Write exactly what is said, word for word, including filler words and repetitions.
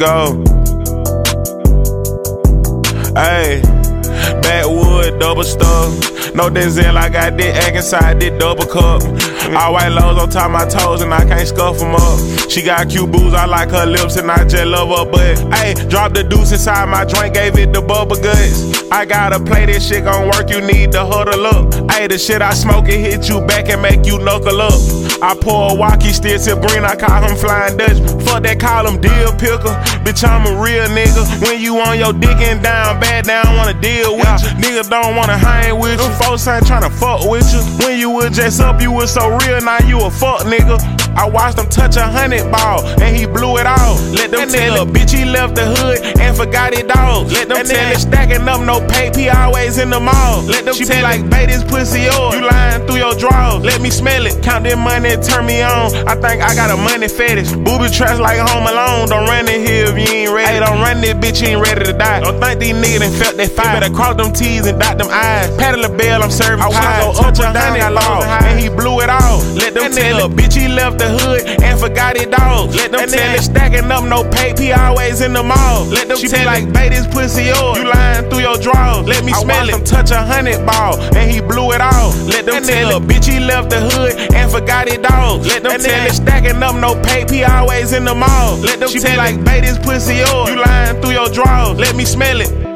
ago. Ayy, backwood, double stuff. No Denzel, I got this egg inside this double cup. All white lows on top of my toes and I can't scuff them up. She got cute boobs, I like her lips and I just love her butt. Ayy, drop the deuce inside my drink, gave it the bubble guts. I gotta play this shit gon' work, you need to huddle up. Ayy, the shit I smoke, it hit you back and make you knuckle up. I pour a walkie, still tip green, I call him Flying Dutch. Fuck that, call him deal picker. Bitch, I'm a real nigga. When you on your dick and down bad, they don't wanna deal with you. Niggas don't wanna hang with you. Folks ain't tryna fuck with you. When you was just up, you was so real, now you a fuck nigga. I watched him touch a hundred ball, and he blew it off. Let them tell a bitch he left the hood and forgot it all. Let them tell it stacking up no paper, he always in the mall. Let them tell like, bait this pussy yours. You lying through your drawers. Let me smell it, count that money, turn me on. I think I got a money fetish. Booby traps like Home Alone. Don't run in here if you ain't ready. Hey, don't run this bitch, you ain't ready to die. Don't think these niggas done felt that fire. You better cross them T's and dot them I's. Paddle the bell, I'm serving pies. I was touch a hundred ball, and he blew it off. Let them tell a bitch he left the hood and forgot it all. Let them tell it stacking up no paper, he always in the mall. Let them tell like, bait this pussy yours. You lying through your drawers. Let me I smell it. Him touch a hundred ball, and he blew it off. Let them tell a bitch he left the hood and forgot it all. Let them tell it stacking up no paper, he always in the mall. Let them tell like, bait this pussy yours. You lying through your drawers. Let me smell it.